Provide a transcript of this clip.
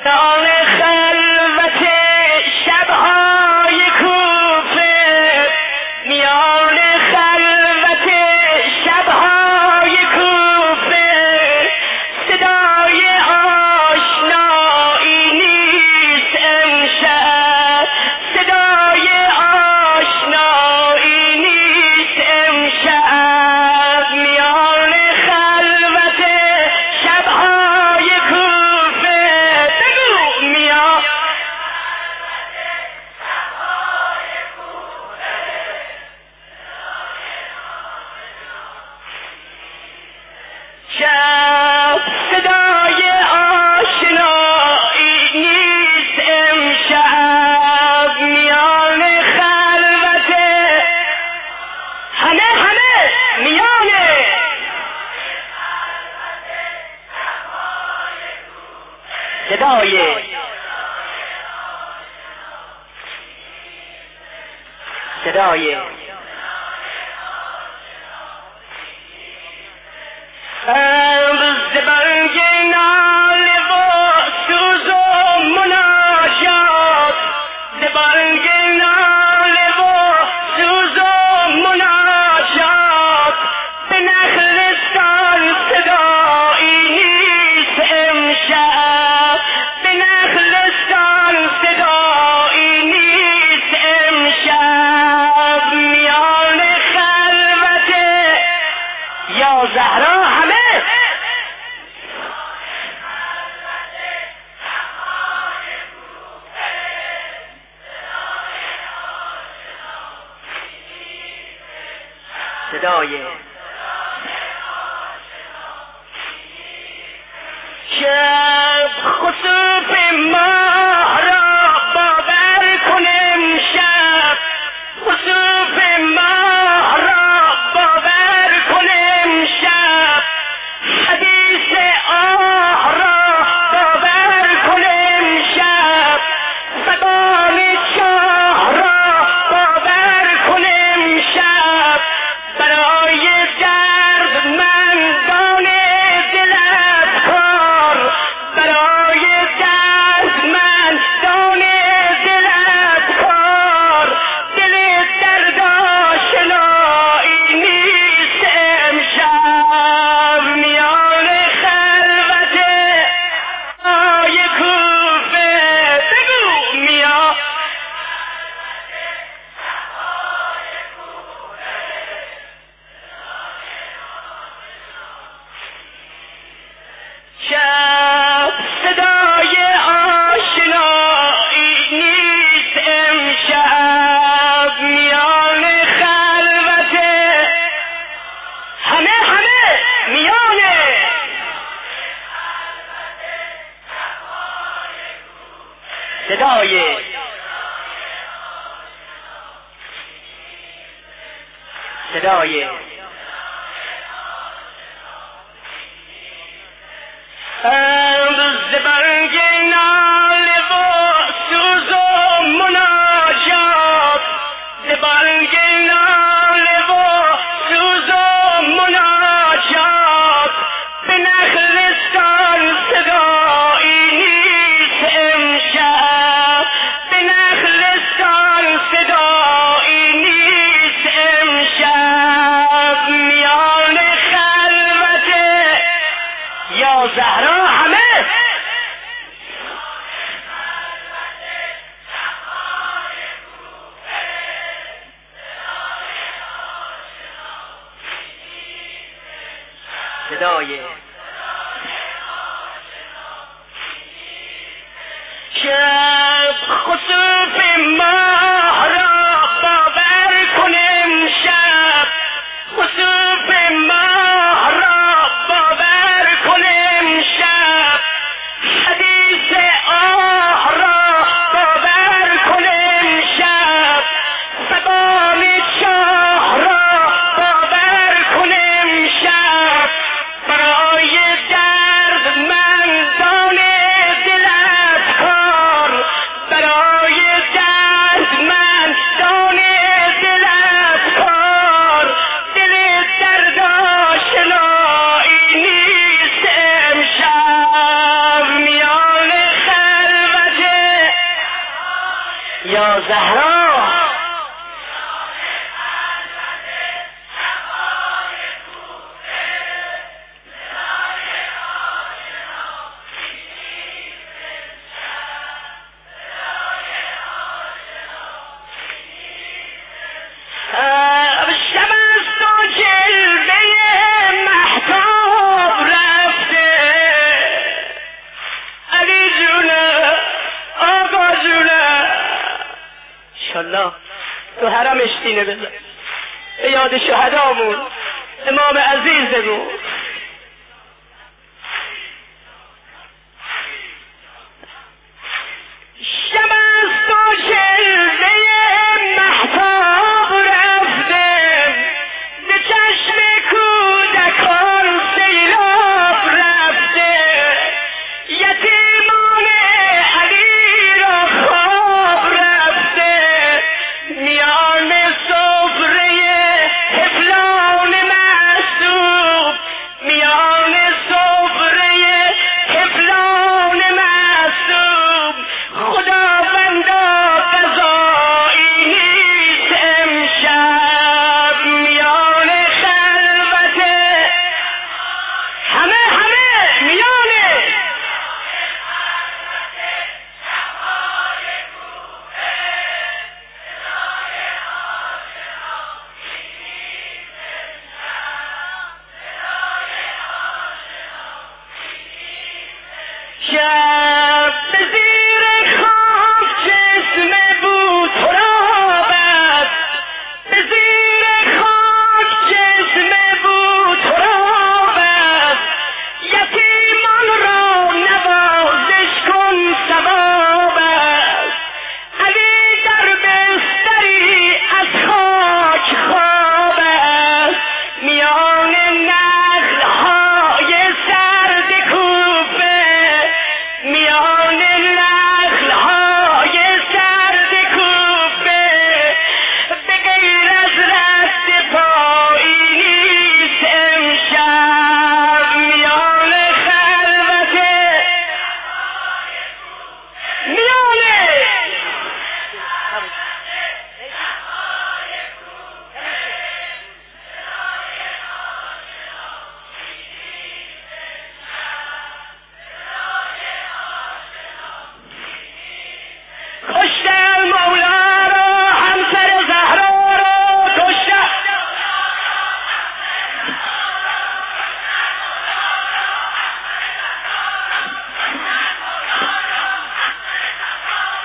میان خلوت شبهای کوفه، میان خلوت شبهای کوفه، صدای آشنایی نیست امشب، صدای آشنایی نیست امشب، میان خلوت شبهای کوفه. بگو میان شب، صدای آشنایی نیست امشب، میان خلوت همه میانه صدای زبانگ ناله و سوز و مناجات، زبانگ ناله و سوز و مناجات، به نخلستان صدایی نیست امشب، به نخلستان صدایی نیست امشب، میان خلوت یا زهرا همه صدای شب، خسوف ماه را باور کن امشب، خسوف ماه را باور کن امشب، حدیث آه را باور کن امشب، زبان چاه را باور کن امشب، برای دردمندان دلت کار، برای دردمندان دلت کار، دل دردآشنایی نیست امشب، میان خلوت های کوفه. بگو میان شب، صدای آشنایی نیست امشب، میان خلوت همه میانه صدای زبانگ ناله و سوز و مناجات، زبانگ ناله و سوز و مناجات، به نخلستان صدایی نیست امشب، به نخلستان صدایی نیست امشب، میان خلوت یا زهرا همه صدای شب، خسوف ماه را باور کن امشب، خسوف ماه را باور کن امشب، حدیث آه را باور کن امشب، زبان چاه را باور کن امشب، برای دردمندان دلت کار، برای دردمندان دلت کار، دل دردآشنایی نیست امشب، میان خلوت یا زهرا تو حرمش دینه بزن، به یاد شهدامون امام عزیز بگو